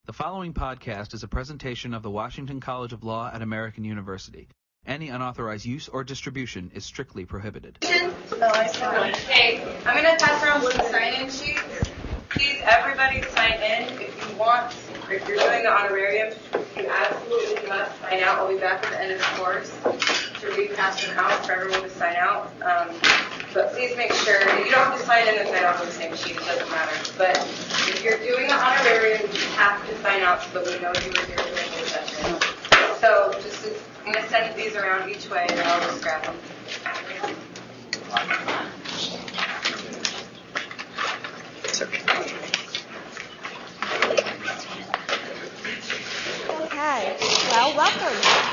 The following podcast is a presentation of the Washington College of Law at American University. Any unauthorized use or distribution is strictly prohibited. Okay, I'm going to pass around blue sign-in sheets. Please, everybody sign in if you want. If you're doing the honorarium, you absolutely must sign out. I'll be back at the end of the course to repass them out for everyone to sign out. But please make sure, you don't have to sign in and sign out on the same sheet, it doesn't matter. But if you're doing the honorarium, you have to sign out so that we know you were here during the session. So I'm going to send these around each way and I'll just grab them. Okay, well, welcome.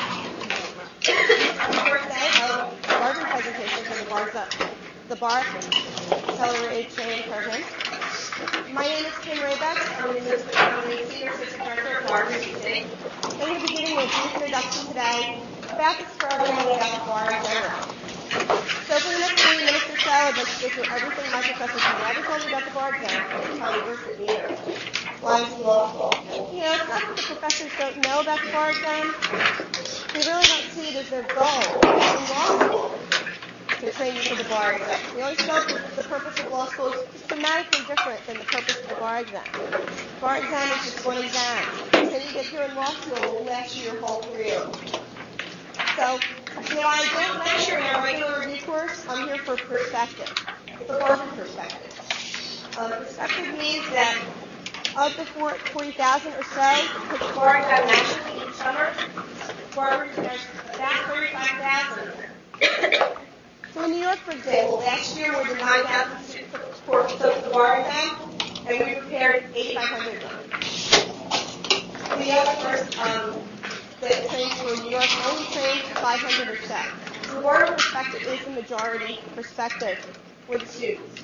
On the fourth day of larger presentation for the Bar Accelerated Training Program. My name is Kim Raybeck. I'm the Senior Assistant Director of Bar Teaching. I'm going to be giving you a brief introduction today about this program and about the bar in general. So for the next 30 minutes or so, I'd like to go through everything my professors have ever told me about the bar exam and tell you where's the meter. Lines in law school. You know, it's not that the professors don't know about the bar exam. They really don't see it as their goal in law school to train you for the bar exam. We always felt that the purpose of law school is systematically different than the purpose of the bar exam. The bar exam is just one exam. Until you get here in law school, it will last you your whole career. So, you know, I don't lecture in our regular review course. I'm here for perspective. It's a Harvard perspective. Perspective means that of the 40,000 or so that take the bar exam nationally each summer, Harvard has about 35,000. So in New York, for example, last year more than 9,000 students took the bar exam, and we prepared 8,500 of them. The other course that trains for New York only trains 500 or so. So the bar perspective is the majority perspective for the students.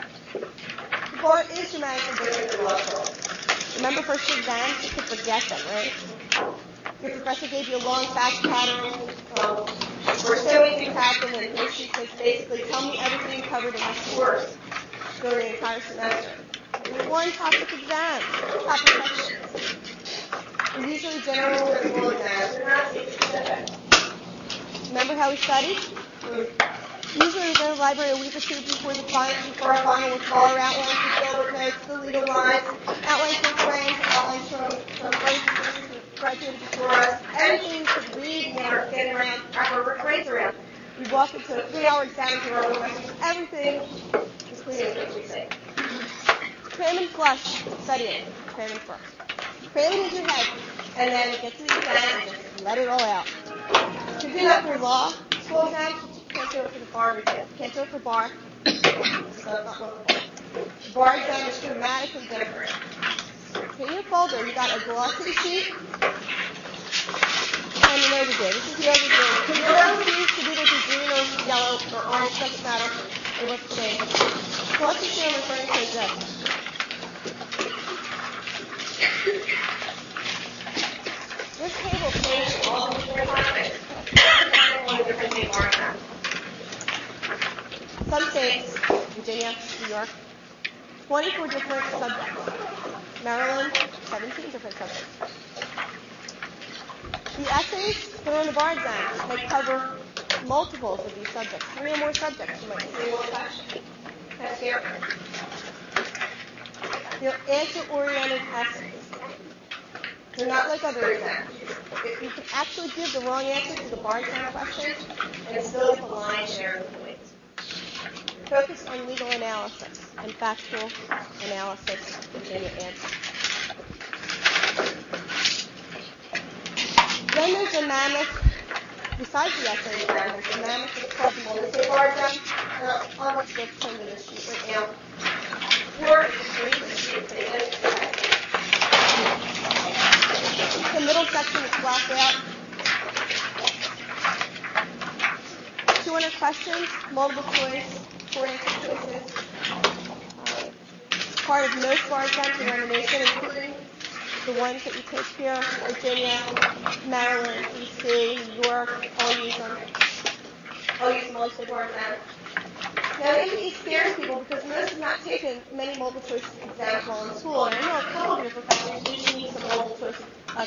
The bar is dramatically different than law school. Remember first exams, you could forget them, right? Your professor gave you a long fact pattern where so many things happen, and she says basically, tell me everything you covered in this course during the entire semester. There's one topic exam, topic questions. They're usually general or small exams. They're not specific. Remember how we studied? Usually we go to the library a week or two before our final with all our outlines, the Gilbert notes, the legal lines, outlines from friends, outlines from friends who graduated before us. Everything you could read and get around, our grades around. We walk into a 3-hour exam for our professors. Everything is clear as we say. Cram and flush studying. Cram and flush. Cram it into your head, and then get to the exam and just let it all out. You can do that for law school exams. You can't do it for the bar exam. You can't do it for bar. So it's not workable. The bar exam is dramatically different. Okay, in your folder, you got a glossy sheet and an overview. This is the overview. You can always use to do this in green or yellow or orange, doesn't matter. It looks the same. Glossy sheet I'm referring to is this. This table shows all the different topics. One different thing bar exam. Some states, Virginia, New York, 24 different subjects. Maryland, 17 different subjects. The essays that are on the bar exam, they cover multiples of these subjects. 3 or more subjects. You might see one question. That's scary. They're answer-oriented essays. They're not like other exams. You can actually give the wrong answer to the bar exam question and still get the lion's share of the points. Focus on legal analysis and factual analysis in your answer. Then there's a mammoth, besides the essay exam, there's a mammoth that's called the multi-state bar exam. I'll let you turn to this sheet right now. Or the middle section is blacked out. 200 questions, multiple choice, 4 answer choices. Part of most bar exams around the nation, including the ones that you take here, Virginia, Maryland, D.C., New York, all use them. All use multi-state bar exams. Now, it scares people because most have not taken many multiple choice exams while in school, and I know a couple of your professors usually need some multiple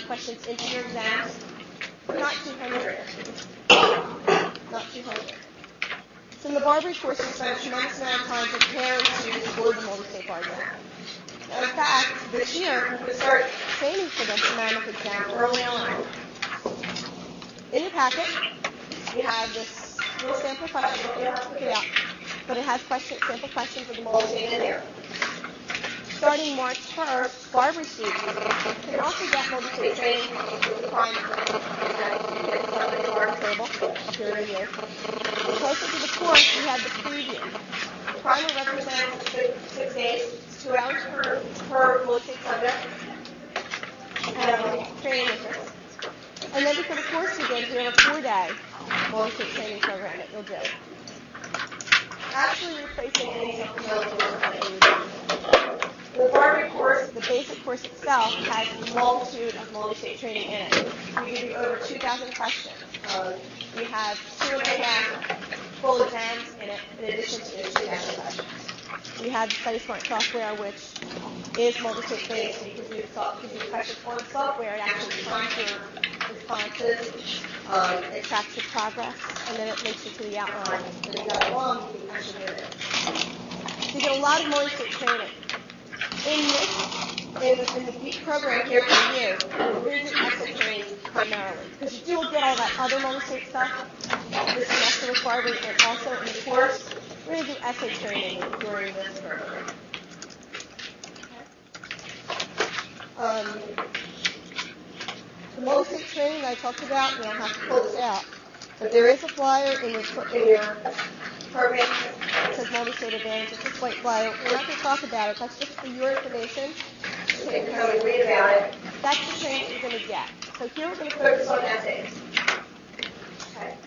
questions into your exams. Not 200. Not 200. So in the Barbary course, we spent a tremendous amount of time preparing students for the multi-state bar exam. Now, in fact, this year, we're going to start training for this mammoth exam early on. In your packet, you have this little sample question. You don't have to pick it out, but it has sample questions of the multi-state in there. Starting March 1st, Barbary students can also get multi-state training with the primer. It's on the Barbary table here in here. Closer to the course, we have the preview. The primer represents 6 days, 2 hours per multi-state subject, and training interest. And then before the course begins, we have a 4-day multi-state training program that you'll do. Actually replacing any supplemental course that you would do. The Barbary course, the basic course itself, has a multitude of multi-state training in it. We give you over 2,000 questions. We have 2.5 full exams in it, in addition to the 2,000 questions. We have Study Smart software, which is multi-state based, so you can do questions on the software. It actually finds your responses, it tracks your progress, and then it links you to the outline. And if you got it wrong, you can actually do it. So you get a lot of multi-state training. In the program here for you, we're going to do essay training primarily, because you do get all that other multi-state stuff this semester with Barbary, and also in the course, we're going to do essay training during this program. The multi-state training that I talked about, you don't have to pull this out, but there is a flyer in your program that says Multi-State Advantage. It's just white flyer. We're not going to talk about it. That's just for your information. You can come and read about it. That's the training you're going to get. So here we're going to focus on essays. Okay.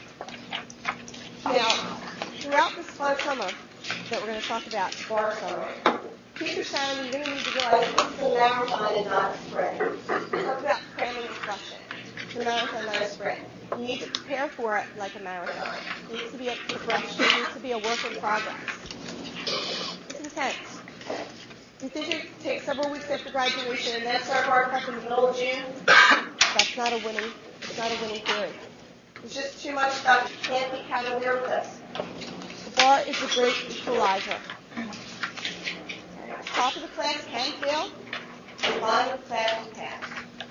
Now, throughout this fun summer that we're going to talk about, the bar summer, keep your sanity. You're going to need to realize this is a marathon and not a sprint. We talk about cramming instruction. It's a marathon, not a sprint. You need to prepare for it like a marathon. It needs to be a progression. It needs to be a work in progress. It's intense. You think it takes several weeks after graduation and then start bar prep in the middle of June? That's not a winning theory. It's just too much stuff. You can't be cavalier with this. The bar is a great equalizer. Top of the class can fail. The bottom of the class can pass.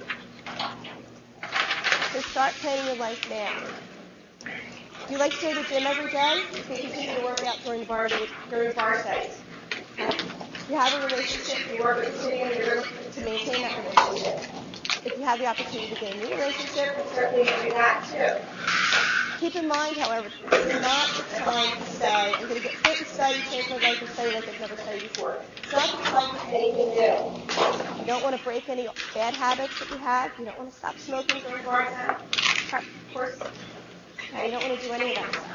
So start planning your life now. Do you like to go to the gym every day? You can continue to work out during bar studies. If you have a relationship, you work continuing to maintain that relationship. If you have the opportunity to get a new relationship, you certainly do that too. Keep in mind, however, this is not the time to say, I'm going to get fit and study, change my life and study like I've never studied before. It's not the time for anything new. You don't want to break any bad habits that you have. You don't want to stop smoking during bar exam. Of course, you don't want to do any of that stuff.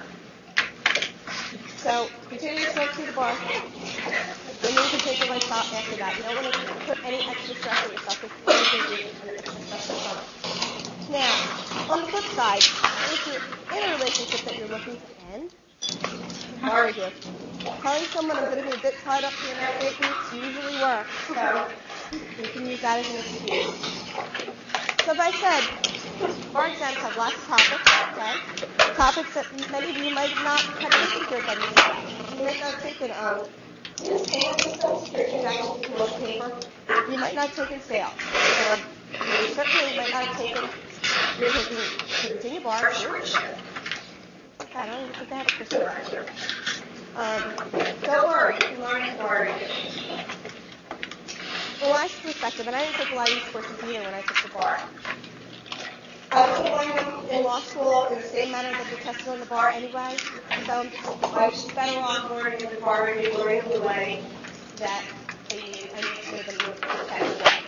So continue to smoke through the bar. And then you can take your life off after that. You don't want to put any extra stress on yourself if you're going to do extra stress on yourself. Now, on the flip side, if you're in a relationship that you're looking to end, bar you. Telling someone I'm going to be a bit tied up for the next 8 weeks usually works, so you can use that as an excuse. So as I said, bar exams have lots of topics, okay? Topics that many of you might not have taken here by this. You might not have taken this paper systems, your transaction commercial paper. You might not have taken sales. You certainly might not have taken you're taking Virginia Bar. I don't even think they have a crystal bar here. Don't worry, you can learn in bar. From my perspective, and I didn't take a lot of these courses either when I took the bar. I was learning them in law school in the same manner that they're tested on the bar anyway. So I was better off learning in the bar and learning the way that I need to know them in a effective way.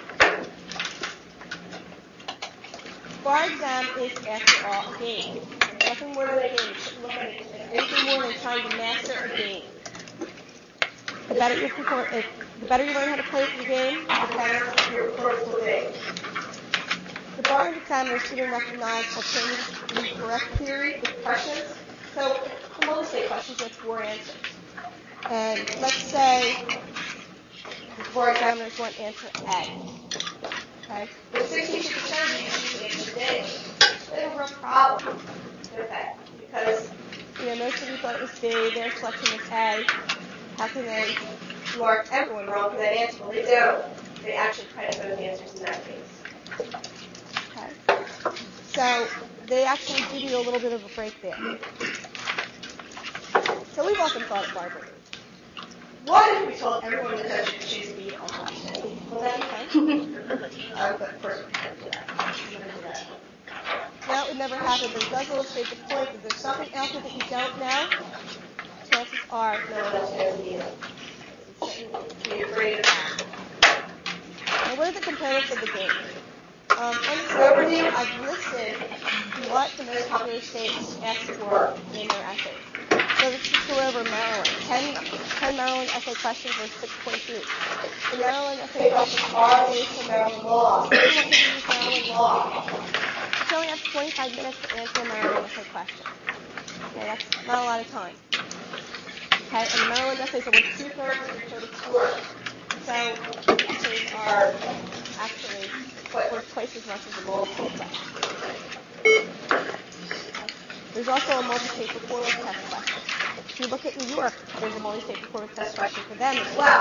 Bar exam is, after all, a game. Nothing more than a game. You shouldn't look at it as anything more than trying to master a game. The better you learn how to play the game, the better your performance will be. The bar examiner should recognize alternative correct theory with questions. So, for multi-state questions, you have 4 answers. And let's say the bar examiners want answer A. Okay? There's 60% day, they have a real problem with that because, most of you thought it was B, their selection was A. How can they mark everyone wrong for that answer? Well, they don't. They actually credit both answers in that case. Okay. So they actually give you a little bit of a break there. So we've often thought at Barber, what if we told everyone in the country to choose B on Thursday? Will that be fun? But of course we can't do that. No, it would never happen, but it does illustrate the point that there's something out there that you don't know. Chances are no one else knows it either. Be afraid of that. Now, what are the components of the game? On this overview, I've listed what the most popular states ask for in their essays. So let's just go over Maryland. 10 Maryland essay questions worth 6 points each. The Maryland essay questions are based on Maryland law. So we want to use Maryland law. You only have 25 minutes to answer a Maryland essay question. Okay, that's not a lot of time. Okay, and the Maryland essays are worth 2/3 of your total score. So essays are actually worth twice as much as a multiple question. There's also a multi-state performance test question. If you look at New York, there's a multi-state performance test question for them as well.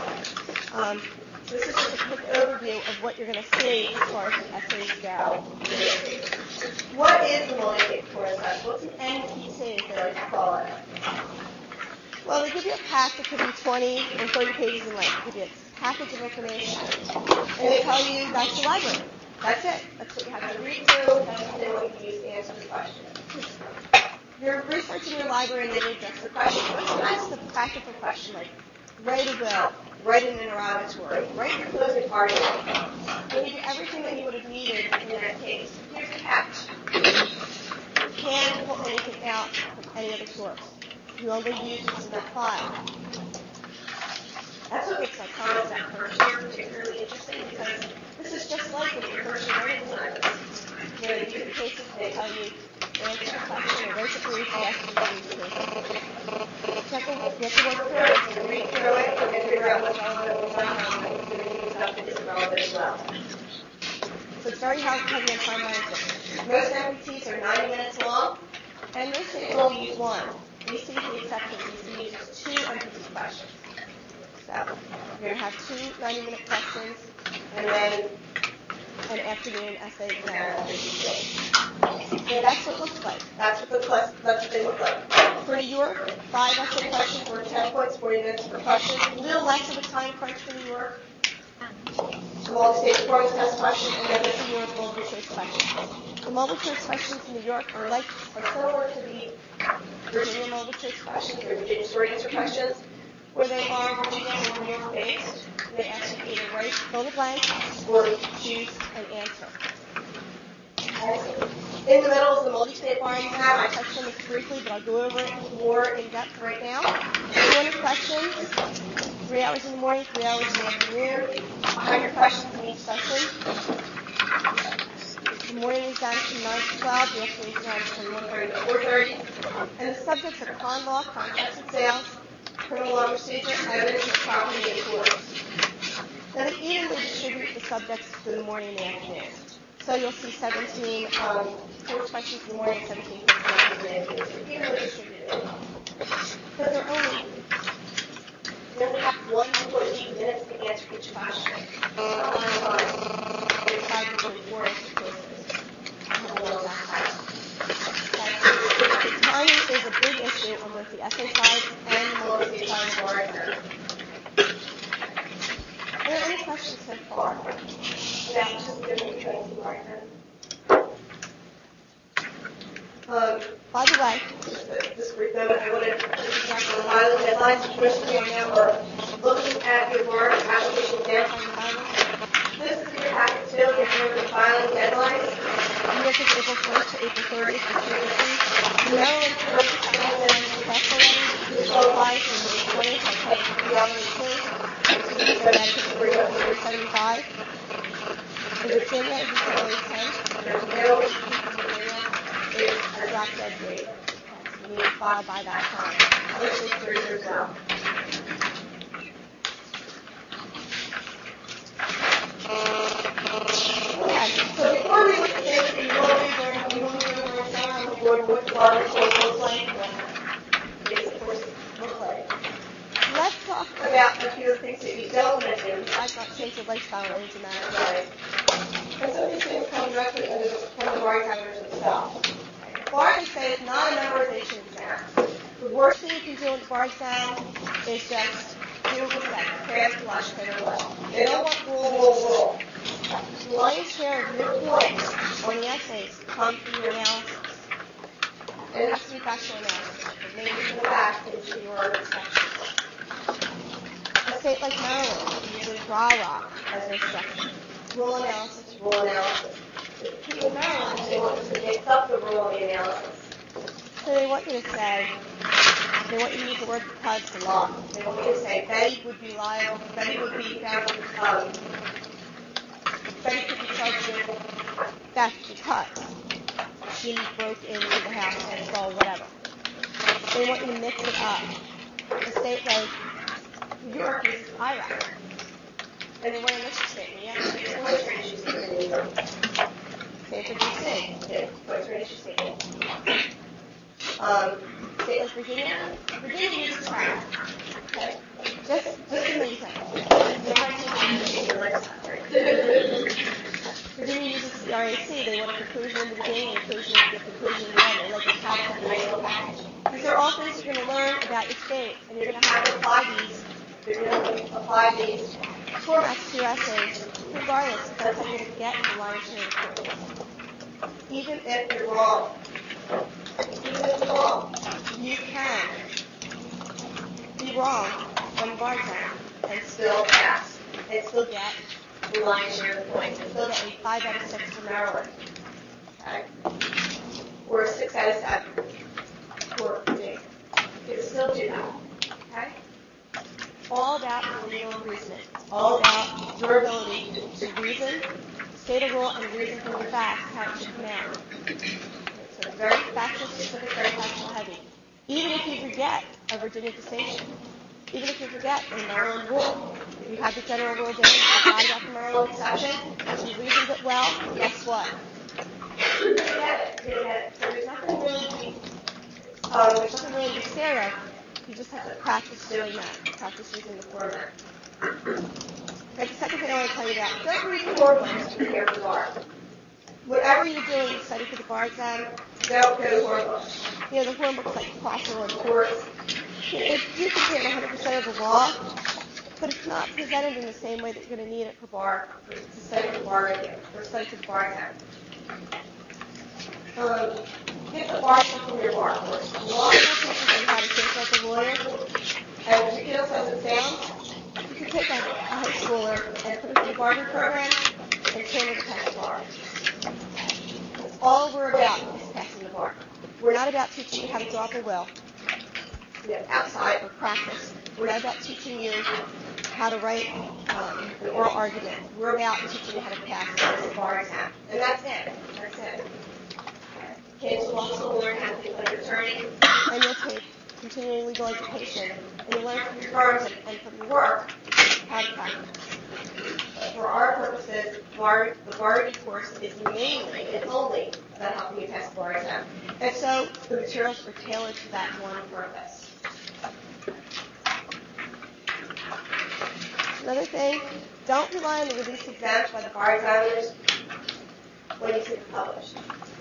So this is just a quick overview of what you're going to see as far as the essays go. What is the multi-state performance test? What's an MPT, as they like to call it? Well, they give you a pack that could be 20 or 30 pages in length. They give you a package of information. And they tell you that's the library. That's it. That's what you have to read through. That's what they want you to use to answer the question. You're researching your library and they will address the question. Sometimes it's a practical question like, write a will, write an interrogatory, write your closing argument. They give you everything that you would have needed in that case. Here's the catch. You can't pull anything out from any other source. You only use what's in that file. That's what makes my comments at first year particularly interesting because this is just like when you're first year learning assignments. They give you the cases, they tell you answer the question, or write the brief, they ask you to read through it. Second, you have to work through it. You read through it, and figure out what's relevant, what's not relevant, and stuff that isn't relevant as well. So it's very heavy on time management. Most MPTs are 90 minutes long, and most states only use one. We see the exceptions. We see just 2 MPT questions. So you're going to have 2 90-minute questions, and then an afternoon essay exam. So that's what it looks like. That's what they look like. For New York, 5 essay questions worth 10 points, 40 minutes per question. A little less of a time crunch for New York. The multi-state performance test question, and then the New York multiple choice questions. The multiple choice questions in New York are similar to the Virginia multiple choice questions or Virginia short answer questions, where they are Virginia and New York based. They ask you either write, fill the blank, or choose an answer. In the middle is the multi-state bar you have. I touched on this briefly, but I'll go over it more in depth right now. 200 questions, 3 hours in the morning, 3 hours in the afternoon, 100 questions in each session. The morning is down from 9 to 12, the afternoon is down from 1:30 to 4:30. And the subjects are con law, contracts and sales, criminal law procedure, evidence of property, and tort. Now they evenly distribute the subjects for the morning and the afternoon. So you'll see 17 course questions in the morning, 17 course questions in the afternoon. So evenly distributed. But they only have 1.8 minutes to answer each question. They try to do 4 answer choices. Timing is a big issue on both the essay side and the multi-state side of the bar exam. Are there any questions so far? Yeah, just the difference between the bar exam. By the way, just a brief moment, I wanted to check on the filing deadlines. Most of you now are looking at your bar application exam filing. This is your packet too. You're doing the filing deadlines. New York is April 1st to April 30th for tuition. Maryland first has press already. It applies from May 20th. I paid $3 so that could bring up to $475. In Virginia, it's February 10th. There's no Virginia is a drop dead date. So you need to file by that time. This is Thursday as well. Okay, so before we look at the lifestyle in any dramatic way. And some of these things come directly from the bar examiners themselves. Bar, they say, is not a memorization exam. The worst thing you can do in the bar exam is just do what we said, prepare to flush, clear to flush. They don't want rule. The lion's share of your points on the essays come from your analysis. And it has to be factual analysis. The main from the back into your sections. A state like Maryland uses RAW as their structure. Rule analysis. The people in Maryland, they want you to mix up the rule and the analysis. So they want you to say, they want you to use the word because to law. They want you to say, Betty would be liable, Betty could be charged with theft because she broke into the house and stole whatever. They want you to mix it up. A state like New York uses IRAC. And they want a mission statement. You have to use a points issue statement in New York. Same for DC. Points issue statement. State like Virginia. Virginia uses track. Okay. Just amazing. Virginia uses CRAC. They want a conclusion in the beginning and a conclusion at the conclusion at the end. They like a package. These are all things you're going to learn about your state, and you're going to have to apply these. You're going to apply these formats to your essays, regardless, because that's how you're going to get the lion's share of the course. Even if you're wrong, you can be wrong on the bar exam and still pass, and still get the lion's share of the points, and still get a 5 out of 6 for Maryland, okay? Or a 6 out of 7 for Virginia. You can still do that, okay? All about legal reasoning. All about your ability to reason, state a rule, and reason from the facts how it should come out. So it's very factual specific, very factual heavy. Even if you forget a Virginia distinction, even if you forget a Maryland rule, if you have the general rule down, you forgot about the Maryland exception, if you reasoned it well, guess what? You're going to get it. So there's nothing really to be scared of. You just have to practice doing that, practice using the format. Okay, the second thing I want to tell you about, don't read the core books to prepare for the bar. Whatever you're doing to study for the bar exam, don't go to core books. You know, the core books like Fossil and Courts, you can get 100% of the law, but it's not presented in the same way that you're going to need it for bar, to study for the bar or study for the bar exam. Get the bar from your bar course. Law teaches you how to think like a lawyer, and ridiculous as it sounds, you can take a high schooler and put it in the barter program and train it to pass the bar. That's all we're about is passing the bar. We're not about teaching you how to draw up a will, outside or practice. We're not about teaching you how to write an oral argument. We're about teaching you how to pass the bar exam. And that's it. Kids will also learn how to think like an attorney, and you'll take continuing legal education, and you'll learn from your firms and from your work how to practice. But for our purposes, the bar review course is mainly and only about helping you pass the bar exam. And so the materials are tailored to that one purpose. Another thing, don't rely on the release exams by the bar examiners when you see it published.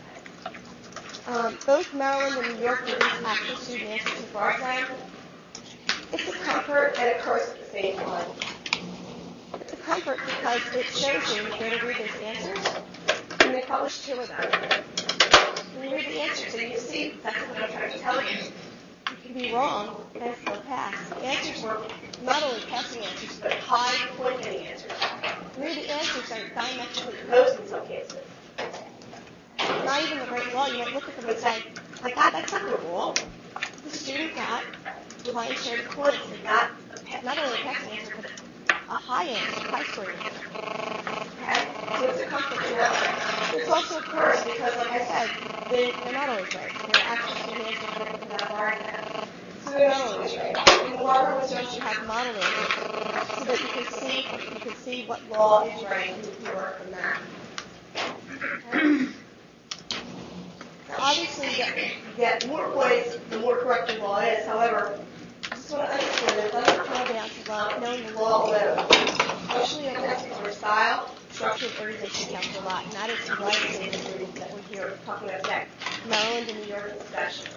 Both Maryland and New York release actual student answers to the bar exam. It's a comfort and a curse at the same time. It's a comfort because it shows you where to read those answers, and they publish 2 of them. When you read the answers, and you see that's what I'm trying to tell you. You can be wrong and still pass. The answers were not only passing answers, but high point-getting answers. Read the answers are diametrically opposed in some cases. Not even the right law. You might look at them and say, my God, that's not the rule. The student got the lion's share of points. They got not only a passing answer, but a high answer, a high-scoring answer. Okay? So it's a comfort to know. It's also a curse because, like I said, they're not always right. They're actually student answers for that bar exam. So they're not always right. And the bar purpose you have model answers so that you can see what law is right and you can work from that. Okay? Obviously, you get more points the more correct the law is. However, I just want to understand that it doesn't come down to knowing the law alone. especially when it comes to our style, structure, and organization counts a lot, and that is the life-saving movement that we're here talking about today, Maryland and New York especially.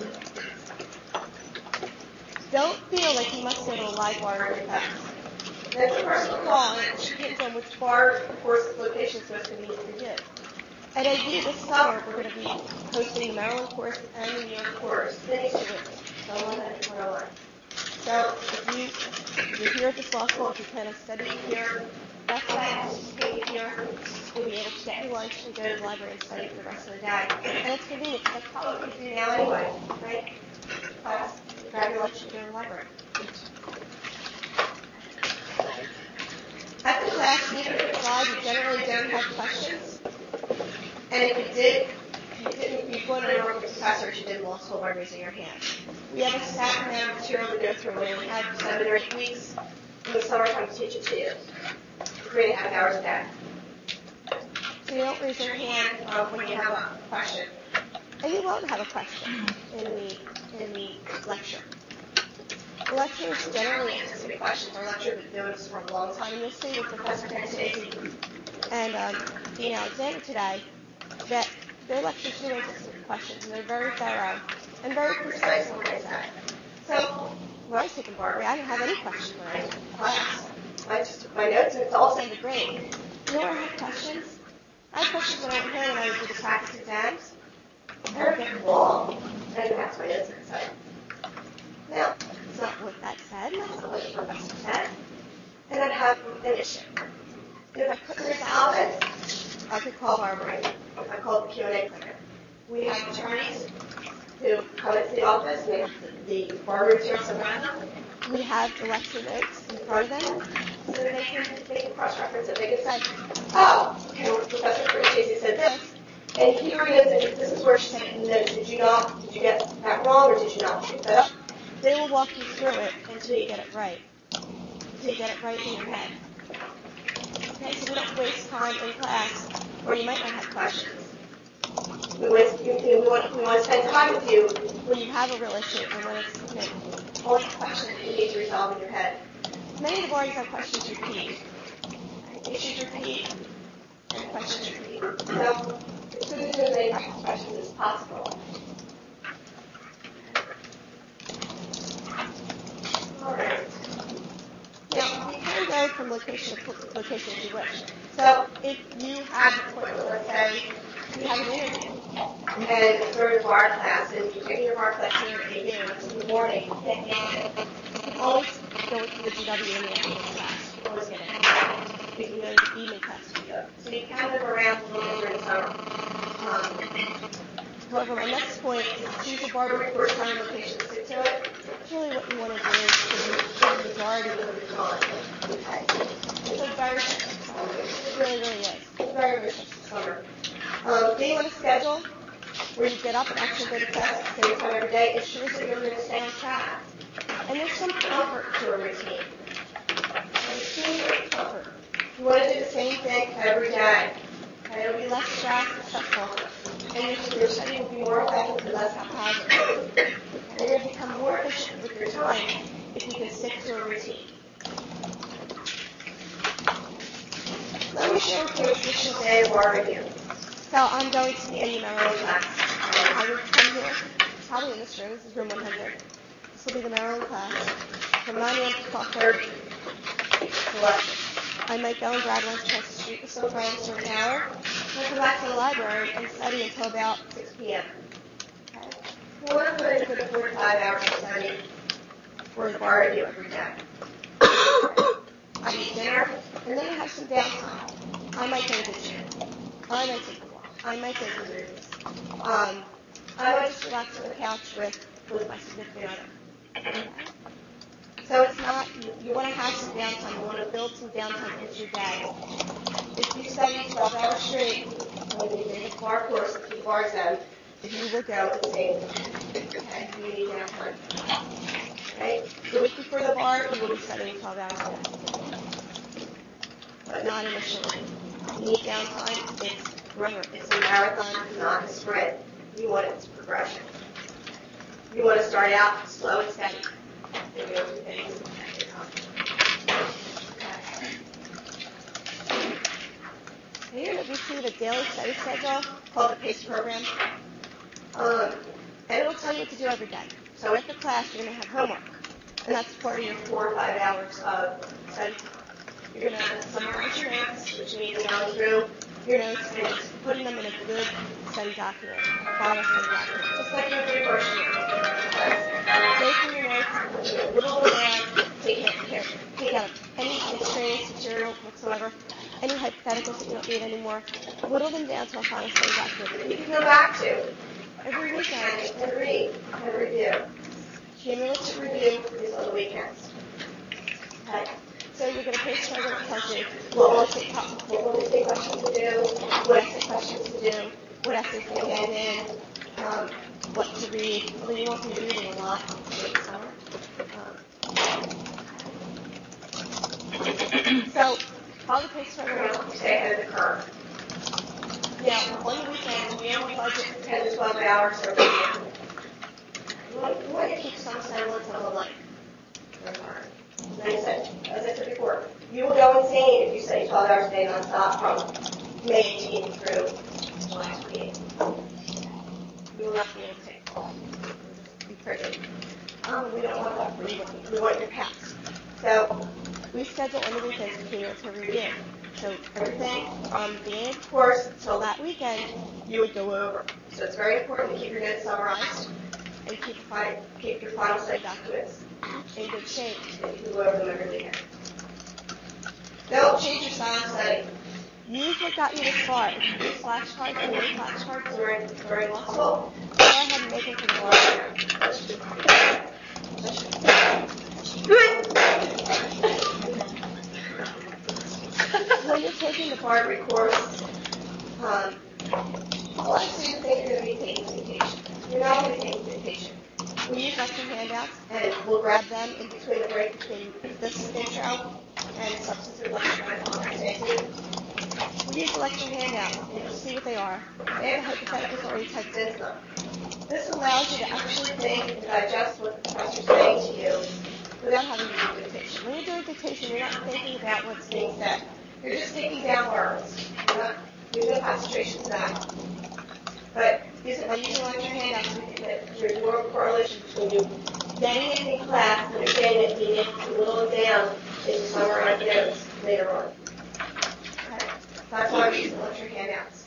Don't feel like you must go to a live bar in your class. That's a personal call, and it should get on which bar, course, location is most convenient for you. At AD this summer, we're going to be hosting the Maryland course and the New York course in Easter week, so on and on. So if you're here at this law school, if you plan on studying here, that's that. If you're here, you'll be able to get your lunch and go to the library and study for the rest of the day. And it's convenient because that's probably what you do now anyway, right? Class, grab your lunch and go to the library. At the class, even if it's live, you generally don't have questions. And if you did, you go to a normal professor as you did in law school by raising your hand. We have a stack amount of material to go through. We only have 7 or 8 weeks in the summertime to teach it to you. 3.5 hours a day. So you don't raise your hand when you have a question. And you won't have a question in the lecture. The lecturers generally anticipate questions. Our lecturers have been doing this for a long time, and you'll see with Professor Stacy and Dean Alexander today that their lectures do anticipate questions, and they're very thorough and very precise in what they say. So when I was taking Barbary, I didn't have any questions when I was in class. I just took my notes, and it's all sounded great. You know where I had questions? I had questions when I went home and I would do the practice exams. I would get wrong. I didn't pass my notes and say. Now, that's not what that said. That's not what the professor said. And I'd have an issue. And if I couldn't resolve it, I could call Barbary. I called the Q&A clinic. We have attorneys who come into the office and they have the Barbary materials around them. We have the lecture notes in front of them so that they can cross-reference it. They can say, oh, okay, well, Professor Casey said this, and here it is, and this is where she said it in the notes. Did you get that wrong, or did you not pick that up? They will walk you through it until you get it right. Until you get it right in your head. Okay, so we don't waste time in class, or you might not have questions. We want to spend time with you when you have a real issue and when it's all the questions that you need to resolve in your head. Many of the boards have questions repeat. Issues repeat, and questions repeat. So it's good to do as many practice questions as possible. All right. Now, you can go from location to location if you wish. So if you have an appointment, let's say you have an interview, and it's during a bar class, and you're taking your bar class here at AU in the morning, you can always go to the GW in the afternoon class. You can always get in. You can go to the evening class together. So you can move around a little bit during the summer. However, my next point is choose a Barbary course time location to stick to it. That's really what you want to do is the majority of the time. Okay. It's a very stressful summer. It really, really is. It's very, very stressful summer. Being on a schedule where you get up and actually go to class at the same time every day ensures that you're going to stay on track. And there's some comfort to a routine. There's comfort. You want to do the same thing every day. Okay? It'll be less stressful. And your study will be more effective and less haphazard. And you're going to become more efficient with your time if you can stick to a routine. Let me share with you a traditional day of our review. So I'm going to the AU Maryland class. I will come here, probably in this room. This is room 100. This will be the Maryland class from 9 a.m. to 12:30 to lecture. I might go and grab lunch across the street with some friends for an hour, and come back to the library and study until about 6 p.m. Okay? We want to put in a good 4 to 5 hours of study for the bar review every day. I eat dinner, and then I have some downtime. I might go to the gym. I might take a walk. I might go to the movies. I might just relax on the couch with my significant other. Okay? So it's not, you want to have some downtime. You want to build some downtime into your day. If you study 12 hours straight, and you take a bar course with 2 bar exams, you will go at the same time. Okay? You need downtime. Right? The week before the bar, you will be studying 12 hours a day. But not initially. You need downtime. It's a marathon, not a sprint. You want it to progression. You want to start out slow and steady. And go through things at a time. Okay. have received a daily study schedule called the PACE program. And it'll tell you what to do every day. So after class, you're going to have homework. And that's part of your 4 or 5 hours of study time. You're going to summarize your notes, which means going through your notes and just putting them in a good study document, final study document, just like you would do first year. Taking your notes, little bit there, take out any extraneous material whatsoever, any hypotheticals that you don't need anymore, whittle them down to a final study document. You can go back to every weekend and read and review. Cumulative review is on the weekends. Okay. So you're going to PACE program that tells you what essay questions to do, what essay questions to do, what essays to get in, what to read. Although you won't be reading a lot in the summer. So all the PACE program will help you stay ahead of the curve. Now, on the weekends, we only budget 10 to 12 hours for reading. We want you to keep some semblance of a life. As I said before, you will go insane if you study 12 hours a day nonstop from May 18 through July 28. You will not be able to take it all. Be pretty. We don't want that for you. We want your pass. So we schedule on the weekends for cumulative review. So everything from the beginning of the course until that weekend, you would go over. So it's very important to keep your notes summarized and keep your final study documents in good shape so you can go over them every weekend. Don't change your style of study. Use what got you this far. If you use flashcards and mini flashcards during law school, go ahead and make it to the bar exam. When you're taking the bar course, a lot of students think you're going to be taking dictation. You're not going to be taking dictation. We use lecture handouts, and we'll grab them in between the break between this intro and substantive lecture. We use the lecture handouts, and you'll see what they are. They have hypotheticals already typed into them. This allows you to actually think and digest what the professor's saying to you without having to do dictation. When you're doing dictation, you're not thinking about what's being said. You're just taking down words. There's no concentration to that. But by using lecture handouts, we can get there's more correlation between you getting it in class, understanding it, being able to whittle it down into summarized notes later on. Okay. That's why we use the lecture handouts.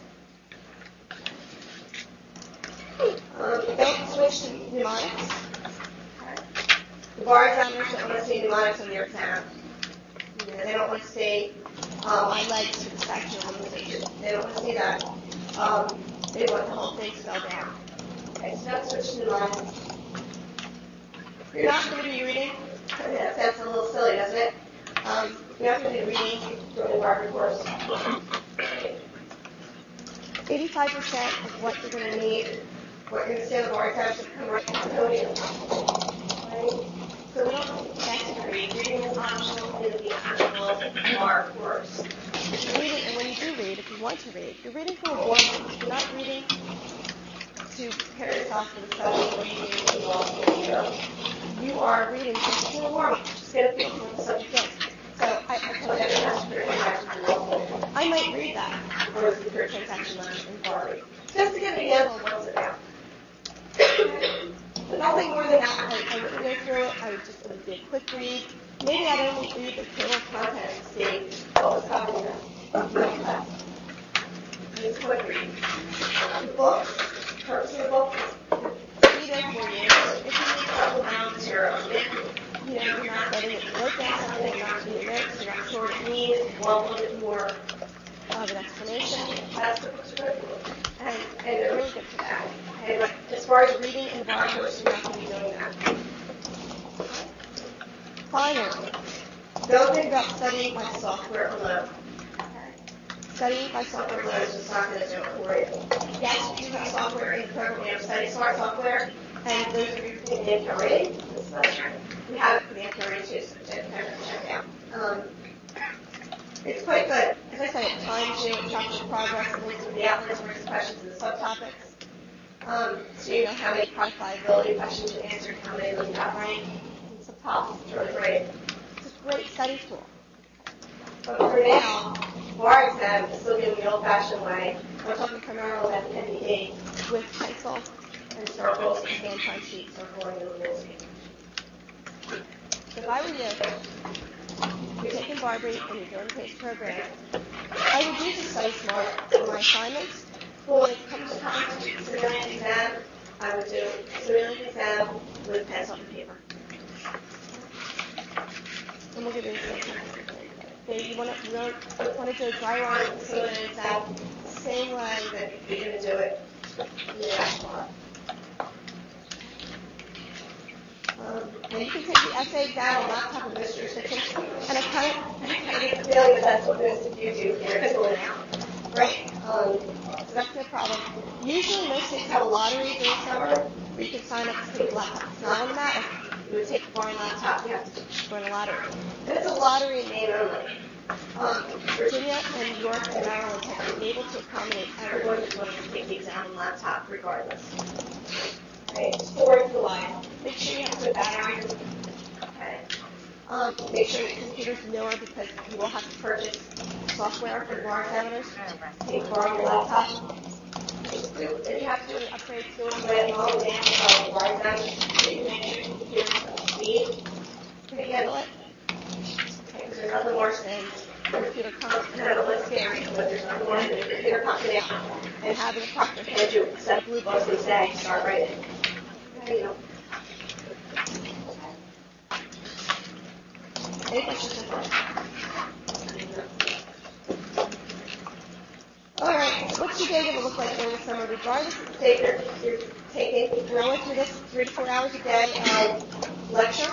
Don't switch to mnemonics. Okay. The bar examiners don't want to see mnemonics on your exam. They don't want to see my legs to the statute of limitations. They don't want to see that. They want the whole thing spelled out. Okay, so don't switch to mnemonics. You're not going to be reading. That sounds a little silly, doesn't it? You're not going to be reading during the bar course. 85% of what you're going to need, what you're going to see on the bar exam, is going to come right from the podium. Right? So we don't ask you to read. Reading is optional in the actual bar course. Reading, and when you do read, if you want to read, you're reading from a board. You're not reading to prepare yourself for the study or reading to law school. You are reading just to warm-up, just get a feel for what the subject is. So I tell every secure transaction in law school, I might read that for the secure transaction lesson in bar read, just to get a handle on what it's about. But nothing more than that. I wouldn't go through it. I would just do a quick read. Maybe I'd only read the table of contents to see what was covered in the class. Just a quick read. The book, the purpose of the book is read it for you. If you need supplemental material, you're not letting it look at something, you're not doing notes, you're not sure what it means, you want a little bit more of an explanation. That's what books are good for. And they're really good for that. Okay, but as far as reading in the bar course, you're not going to be doing that. Finally, don't think about studying by software alone. Studying by software alone is just not going to do it for you. Yes, you have software in the program. We have Study Smart software, and those of you who take the NCAL rating, we have it for the NCAL rating too, so check out. It's quite good. As I said, it times you, it tracks your progress, it links with the outlines, where questions and the subtopics. So you know how many product liability questions you answered, how many of them got right. It's subtopics. It's really great. It's a great study tool. But for now, bar exam is still doing the old-fashioned way. We're talking primarily about the NDE with pencil and circles and stand-time sheets circling the rules. So if I were you, you're taking Barbary and you're doing the PACE program, I would use the Study Smart for my assignments, but when it comes time to simulate exam, I would do simulate exam with pencil and paper. And we'll give you the same time. Okay, you want to do a dry run simulate exam the same way that you're going to do it in the bar. And you can take the essay exam on laptop and most jurisdictions, and I kind of get the feeling that that's what most of you do here, right? So that's no problem. Usually most states have a lottery during summer where you can sign up to take a laptop. It's not automatic. You would take a foreign laptop, you have to join a lottery. And it's a lottery in name only. Virginia and New York and Maryland have been able to accommodate everyone who's willing to take the exam on laptop regardless. Right? Storing the life. Make sure you have good battery. Okay. Make sure your computer's newer because you will have to purchase software for bar examiners. Take bar on your laptop. If you have to do an upgrade to it, I'm all the way down bar exam. So you can make sure your computer's up to speed. Can you handle it? Okay, because there's nothing worse than the computer comes and I don't want to scare you, but there's nothing worse than the computer comes down and having a proctor hand you a set of blue books and say, start writing. Okay, you know. Any questions? All right, what's your day going to look like during the summer? Regardless of the state you're taking, you're only through this 3 to 4 hours a day of lecture.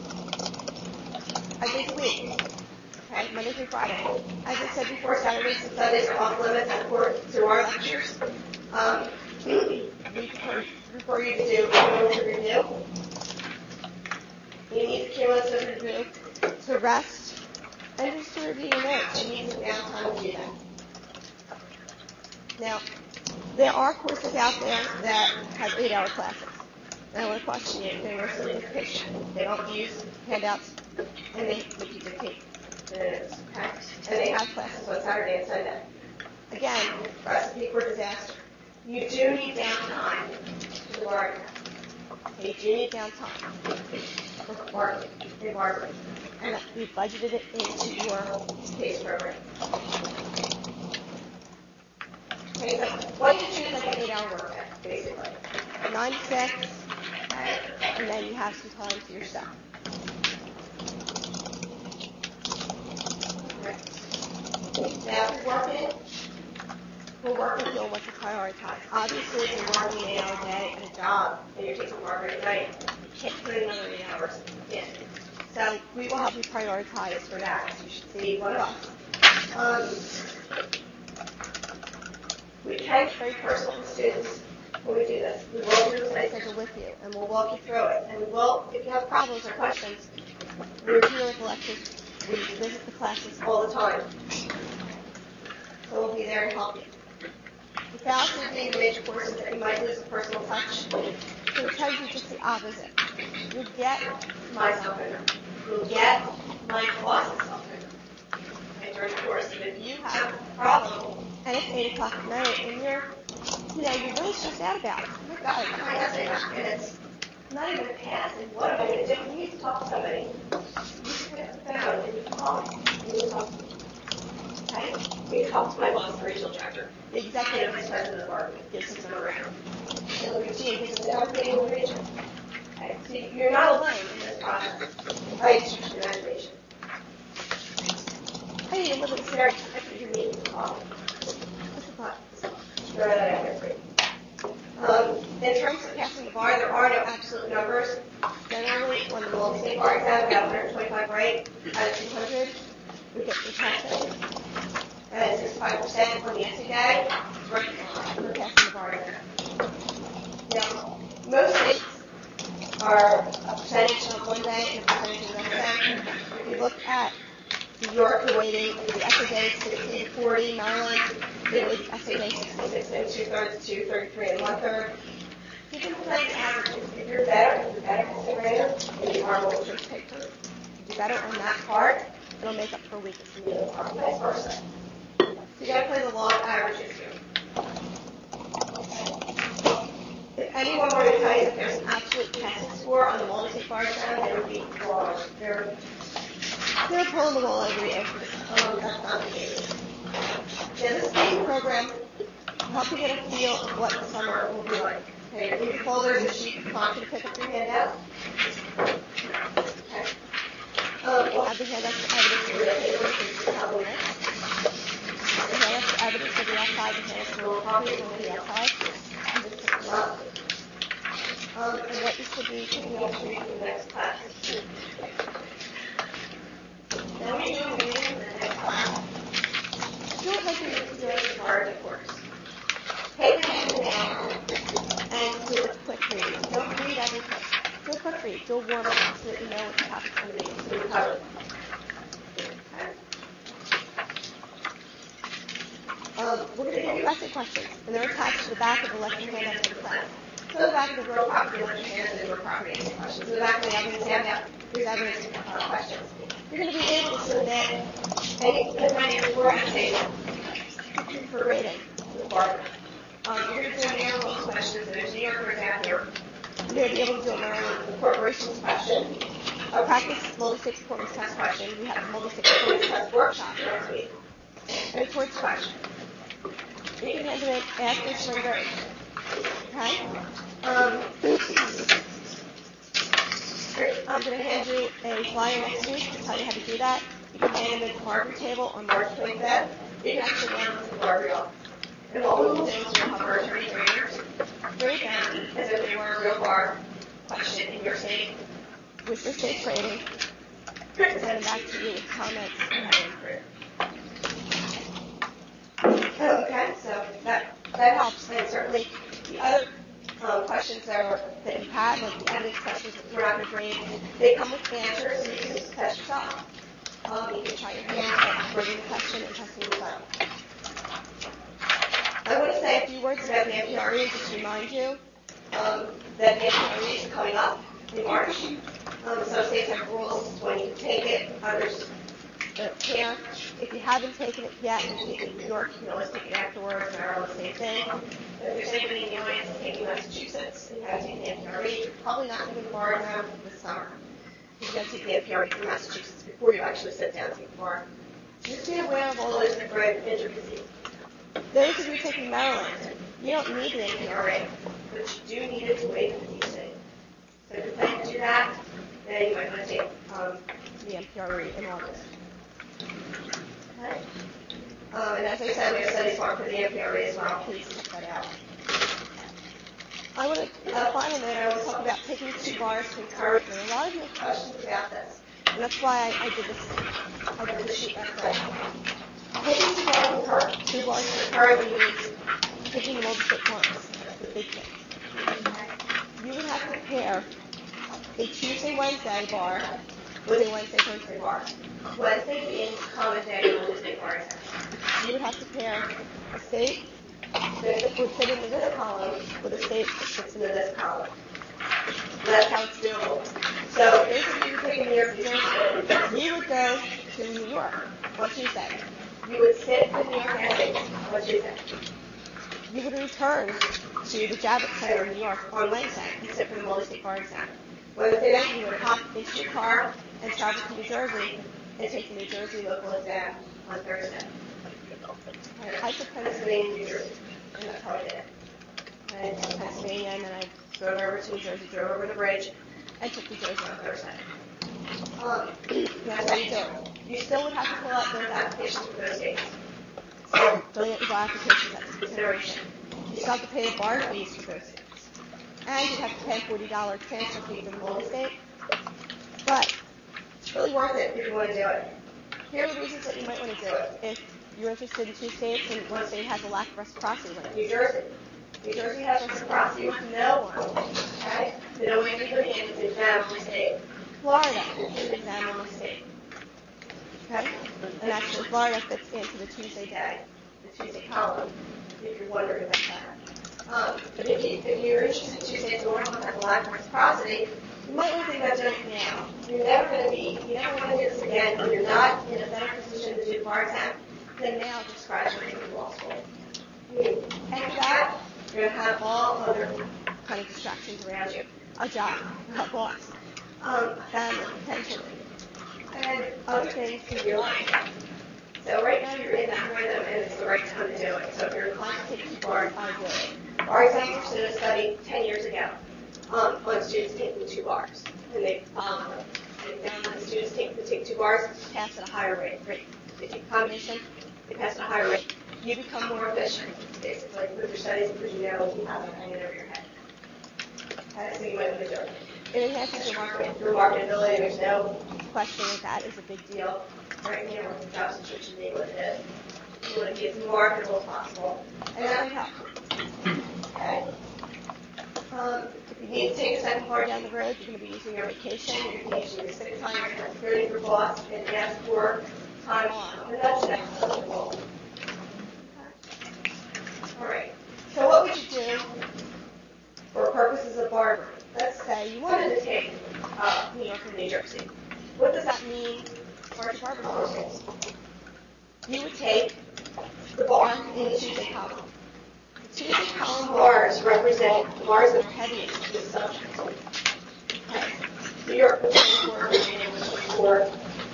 5 days a week. Okay, Monday through Friday. As I said before, Saturdays and Sundays are off limits to our lectures. We prefer you to do cumulative review. You need cumulative review to rest and just to review your notes. You need some downtime to do that. Now, there are courses out there that have 8-hour classes. And I want to question you, they're a simplification. They don't use handouts, and they make you dictate the notes, okay? And they have classes on Saturday and Sunday. Again, recipe for disaster. You do need downtime to learn. You do need downtime for bargaining. And we budgeted it into your PACE program. Okay, so what you do is like an 8-hour workday, basically. 9 to 6, okay, and then you have some time to yourself. Right. Now, we're working on what to prioritize. Obviously, if you're working an 8-hour day at a job and you're taking Barbary at night, you can't put another 8 hours in. So we will help you prioritize for that. You should see one of us. We can be very personal with students when we do this. We will do the study schedule with you, and we'll walk you through it. And we will, if you have problems or questions, we review the lectures. We visit the classes all the time. So we'll be there to help you. The fallacy of being in major courses that you might lose a personal touch. So it tells you just the opposite. You'll get my self-interest. You'll get my boss's self-interest during the course. And if you have a problem, and it's 8 o'clock at night, and you're really stressed out about it. Oh my God, my essay minutes. I'm not even pass, and what am I going to do? You need to talk to somebody. You pick up the phone, and you call me. You need to talk to me. Okay? We talk to my boss, the regional director. The executive vice president of the bar gives him some around. And look at you, gives him everything in the region. Okay? So you're not alone in this process. I just your imagination. I need to live with a scenario after your meeting with coffee. In terms of passing the bar, there are no absolute numbers. Generally, on the multi-state bar exam, we have 125 right out of 200. We get the passing. And 65% on the essay day. Right for passing the bar exam. Now, most states are a percentage on one day and a percentage on the other day. If you look at New York, the weighting for the essay day is 60 to 40. Maryland, the essay day 66 and 2/3 to 33 and 1/3. You can play the averages. If you're better essay writer, then you are what your paper. If you're better on that part, it'll make up for weakness in the other part, vice versa. So you got to play the law of averages here. If anyone were to tell you that there's an absolute testing score on the multi-state bar exam, they would be wrong. They're pulling the wool over the edge. That's not the case. Yeah, this state program will help you get a feel of what the summer will be like. Okay, in your folder is a sheet of prompt to pick up your handout. Okay. We'll have the handouts for evidence of real papers and travel minutes. The handouts for evidence of the outside, the handouts for real property on the outside. And just pick them up. And what you should be picking up for the next class. Now we do reading in the next class. Do it like you're doing a part of the course. Take the handout and do a quick reading. Don't read everything. Do a quick read. Do a warm-up so that you know what the topic's going to be. So you cover it. We're going to give you lesson questions, and they're attached to the back of the lesson handout for the class. So the back of the real property lesson handout is real property questions. So the back of the evidence handout is evidence questions. You're going to be able to submit any different four essays for grading to the bar. You're going to do a Maryland questions, and there's New York exam here. You're going to be able to do a Maryland corporations question, a practice multi-state performance test question. We have a multi-state performance test workshop next week, and a torts question. You can hand them in after spring break. Okay? I'm going to hand you a flyer next week to tell you how to do that. You can hand them in the barber table on March 25th. You can actually hand them to the barber office. And what we will do is we'll have our attorney graders grade them as if they were a real bar question in your state, with your state's rating, and send them back to you with comments and improve. Okay, so that helps. And certainly the other questions that you have, like the evidence questions that we're not going to grade, they come with answers, so you can just test yourself. You can try your hand at grading the question and testing the result. I want to say a few words about the MPRE, just to remind you that the MPRE is coming up in March. Some states have rules when you take it, others can't. If you haven't taken it yet, and you take it in New York, you can always take it afterwards. Maryland, same thing. If there's anybody in the audience that's taking Massachusetts and you haven't taken the MPRE, you're probably not going to bar exam this summer. You've got to take the MPRE from Massachusetts before you actually sit down to take the bar. Just be aware of all those different intricacies. Those of you taking Maryland, you don't need the MPRE, but you do need it to waive the DC. So if you plan to do that, then you might want to take the MPRE in August. Okay. And as I said, we have study form for the MPRE as well. Please check that out. I want to, finally, I want to talk about taking 2 bars concurrently. A lot of you have questions about this, and that's why I did this sheet yesterday. Taking 2 bars concurrently means taking the multi-state once. That's the big thing. You would have to pair a Tuesday-Wednesday bar with a Wednesday-Thursday bar. Wednesday being common day on multi-state bar exam. You would have to pair a state that would fit into this column with a state that fits into this column. That's how it's doable. So basically, you're taking New York, New Jersey. You would go to New York on Tuesday. You would sit in New York Estates on Tuesday. You would return to the Javits Center in New York on Wednesday and sit for the multi-state bar exam. Wednesday night, you would hop into your car and travel to New Jersey and take the New Jersey local exam on Thursday. I took Pennsylvania and New Jersey, and that's how I did it. I took Pennsylvania, and then I drove over to New Jersey, drove over the bridge, and took New Jersey on Thursday. That's how you do it. You still would have to fill out those applications for those dates. So filling out the applications, that's a consideration. You still have to pay the bar fees for those dates. And you have to pay a $40 transfer fee for the multi-state. But it's really worth it if you want to do it. Here are the reasons that you might want to do it. If you're interested in 2 states and one state has a lack of reciprocity, like New Jersey. New Jersey has reciprocity with no one. Okay? They don't make anybody in to exam only state. Florida is an exam only state. Okay? And actually, Florida fits into the Tuesday day, the Tuesday column, if you're wondering about that. But if you're interested in 2 states and one of them has a lack of reciprocity, you might want to think about doing it now. You never want to do this again when you're not in a better position to do the bar exam. then now just graduating from law school. After that, you're going to have all other kind of distractions around you. A job, a boss, a family, potentially, and other things in your life. So right now you're in that rhythm and it's the right time to do it. So if you're inclined to take two bars, I do it. Bar exams were stood a study 10 years ago on students taking 2 bars. And they found that students take 2 bars pass at a higher rate. They take a combination, they pass at a higher rate. You become more efficient, basically, with your studies because you know you have it hanging over your head. So you might want to do it. It enhances your marketability. There's no question that is a big deal. Right now, with the job situation being what it is, you want to be as marketable as possible. And that might help. Okay. If you need to take a second bar down the road, you're going to be using your vacation, you're going to be using your sick time, you're going to go to your boss and ask for time off. And that's acceptable. All right. So what would you do for purposes of barbering? Let's say you wanted to take New York and New Jersey. What does that mean for your barber courses? You would take the bar in the Tuesday column. The Tuesday column bars represent the bars that are heaviest to the subject. Okay. New York was 24, Virginia was 24.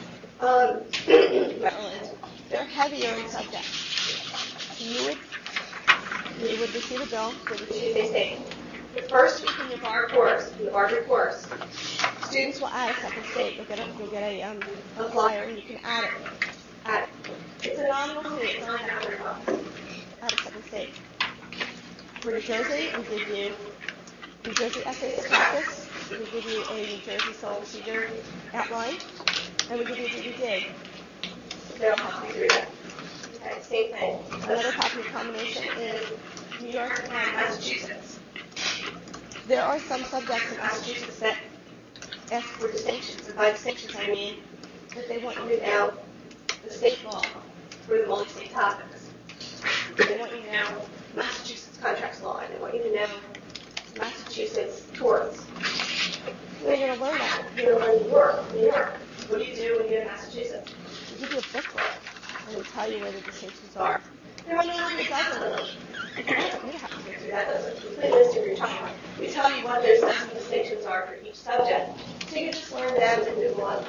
Maryland, they're heavier in subject. You would receive a bill for the Tuesday state. The first week in your bar course, in the barber course, students will add a second state. You'll get a flyer and you can add it. It's a nominal fee. It's only $100. Add a second state. For New Jersey, we give you New Jersey essays to practice. We give you a New Jersey sole procedure outline, and we give you a DVD. They don't have to be through that. Okay, same thing. Another popular combination is New York and Massachusetts. There are some subjects in Massachusetts that ask for distinctions, and by distinctions I mean that they want you to know the state law for the multi-state topics. They want you to know Massachusetts contracts law, and they want you to know Massachusetts torts. You're going to learn that. You're going to learn New York. What do you do when you're in Massachusetts? We give you a booklet, and we tell you where the distinctions are. There might not be a dozen of them. You don't have to go through that. That's a complete list of your time. We tell you what those dozen distinctions are for each subject, so you can just learn them and move on.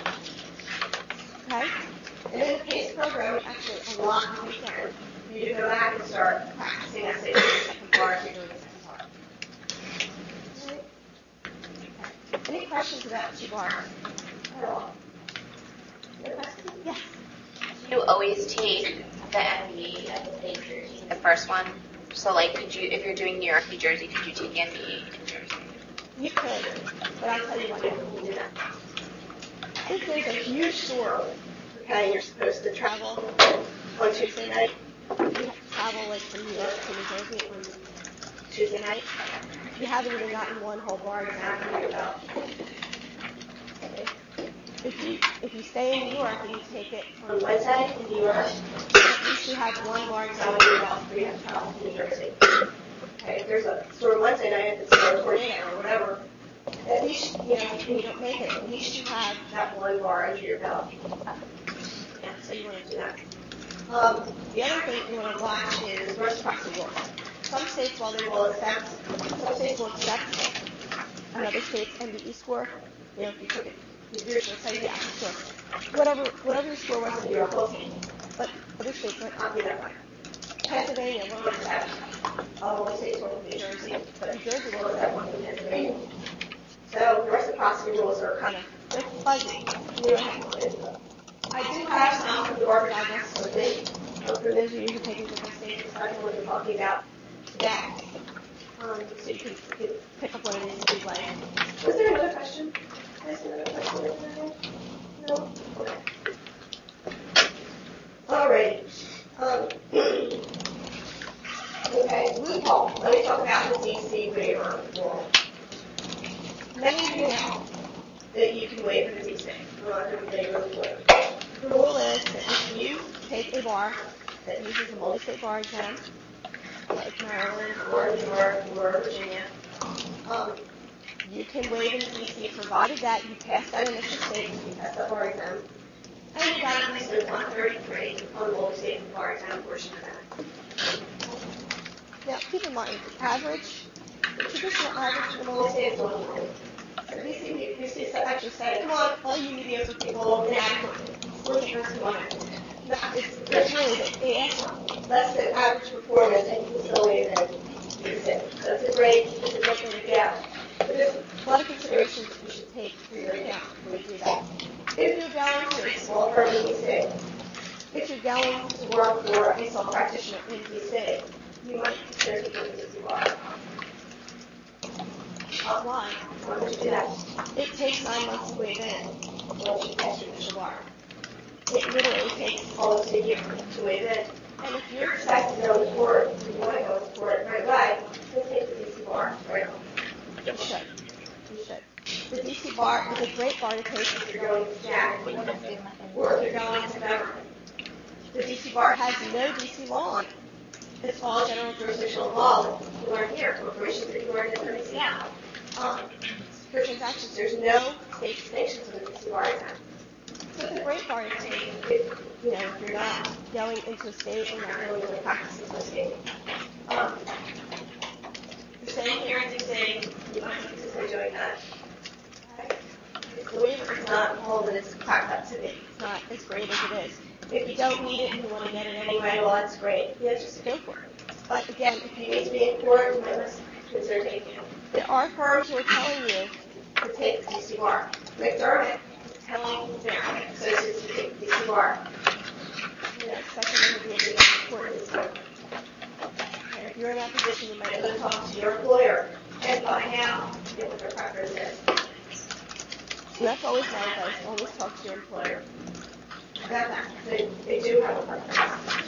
Okay? And in the PACE program, actually a lot of weekend for you to go back and start practicing essays in the second bar if you're doing the second bar. Okay. Any questions about 2 bars at all? Any questions? Yes. You always take the MBE at the state Jersey, the first one. So, like, could you, if you're doing New York, New Jersey, could you take the MBE in Jersey? You could, but I'll tell you what you do that. If there's a huge storm, okay, you're supposed to travel on Tuesday night. You have to travel like from New York to New Jersey on Tuesday night. You haven't even gotten one whole bar exam under your belt. Okay. If you stay in New York and you take it on Wednesday in New York, at least you have one bar exam under your belt before you have to travel to New Jersey. Okay, if there's a storm Wednesday night, if it's a tornado or whatever, at least, you know, if you don't make it, at least you have that one bar under your belt. Yeah, so you want to do that. The other thing you want to watch is reciprocity rules. Some states, while they will accept, some states will accept another state's MBE score. You know, if you took it, you're going to say, yeah, sure. Whatever your score was, you're a whole team. But other states might not be that way. Pennsylvania will accept all the states working with New Jersey, but New Jersey will accept one from Pennsylvania. So the reciprocity rules are kind of fuzzy. You don't have to do them. I do have some of the Barber Digest with me. For those of you who take different states, I know what you're talking about today. So you can pick up what it is if you'd like. Was there another question? Is there another question? No? Okay. All right. Okay, loophole. Let me talk about the DC waiver rule. Many of you know that you can waive the DC. We're not going to be waiver the waiver. The rule is that if you take a bar that uses a multi-state bar exam, like Maryland or New York or Virginia, you can waive in the DC provided that you pass that initial state, you pass that bar exam, And we got at least a 133 on the Lowell State bar exam portion of that. Now, keep in mind, the traditional average for the Lowell State is 120. So BC actually say, come on, all you mediocre people, inadequate, look at yours 200. No, it's really that they ask less than average performance and you can still win than BC. So it's a great thing to get. But there's a lot of considerations that you should take for your account when you do that. If you're going to a small firm in BC, if you're going to work for a sole practitioner in BC, you might consider taking the BC bar. Why? Why would you do that? It takes 9 months to waive in once you pass your initial bar. It literally takes almost a year to waive in. And if you're expected to go to court, if you want to go to court right away, then take the DC bar right away. You should. The DC bar is a great bar to take if you're going to Jack or if you're going to Beverly. The DC bar has no DC law on it. It's all general jurisdictional law that you learn here, corporations that you learn in Seattle. For transactions, there's no state distinctions in the DC bar exam. So it's a great bar to take if you're not going into a state and not really practicing in a state. You're staying here and saying you don't have to consider doing that. Okay? The waiver is not all that it's cracked up to be. It's not as great as it is. If you don't need it and you want to get it anyway, well, that's great. Yeah, just go for it. But again, if you need to be in court, you might consider taking it. There are firms who are telling you to take the DC bar. McDermott is telling their associates to take the DC bar. Expecting them to be able to get in court this week. If you're in that position, you might go talk to your employer and find out what their preference is. And that's always my advice. Always talk to your employer. About that. They do have a preference.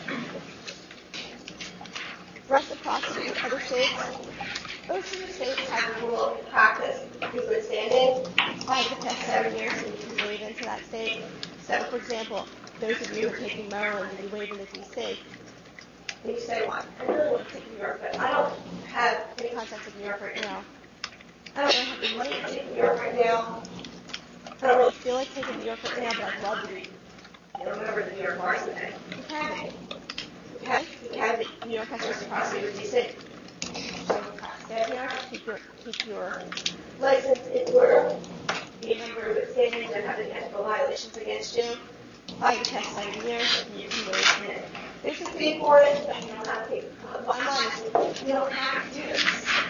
Reciprocity with other states. Most of the states have a rule of practice for good standing. I have the past 7 years and you can waive into that state. So, for example, those of you who are taking Maryland and you waive into DC, and you say, well, I really want to take New York, but I don't have any contacts with New York right now. I don't really have the money to take New York right now. I don't really feel like taking New York right now, but I'd love to be. Remember the New York bars today. You can be. Okay? You can be. New York has reciprocity with DC. So stay here, keep your license in order, be a member of good standing, don't have any ethical violations against you. Buy your test 7 years, and you can waive in. There's a fee for it, but you don't have to take bottom line is you don't have to do this.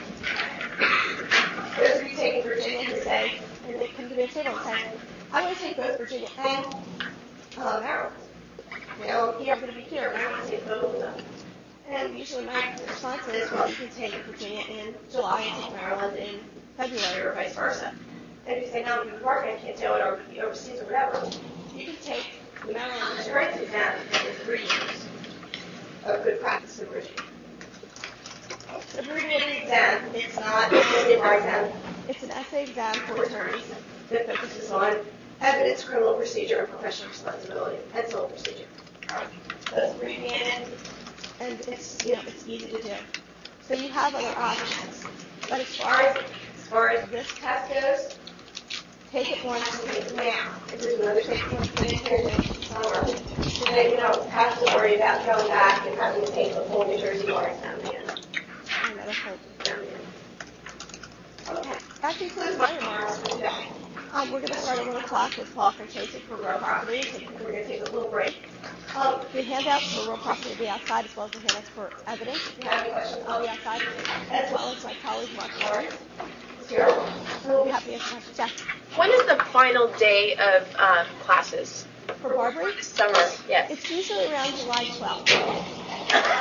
Those of you taking Virginia to say, and they come to me and say, I want to take both Virginia and Maryland. Here I'm going to be here, and I want to take both of them. And usually my response is, well, you can take Virginia in July and take Maryland in February or vice versa. And if you say, no, I'm going to work, I can't do it, or be overseas or whatever, you can take the Maryland insurance exam for 3 years of good practice in Virginia. The abbreviated exam, it's not an bar exam. It's an essay exam for attorneys that focuses on evidence, criminal procedure, and professional responsibility, and civil procedure. So it's abbreviated, and it's easy to do. So you have other options. But as far as this test goes, take it once and take it now. If there's another take it once, take it here, summer. So that you don't have to worry about going back and having to take the whole New Jersey bar exam again. Another whole exam again. Okay, that concludes my remarks for today. We're going to start at 1 o'clock with Paul Franceschi for real property. So we're going to take a little break. The handouts for real property will be outside as well as the handouts for evidence. If you have any questions, I'll be outside, as well as my colleague Mark Lawrence is here. And we'll be happy to answer questions. Yeah. When is the final day of classes? For Barbary? Summer, yes. It's usually around July 12th.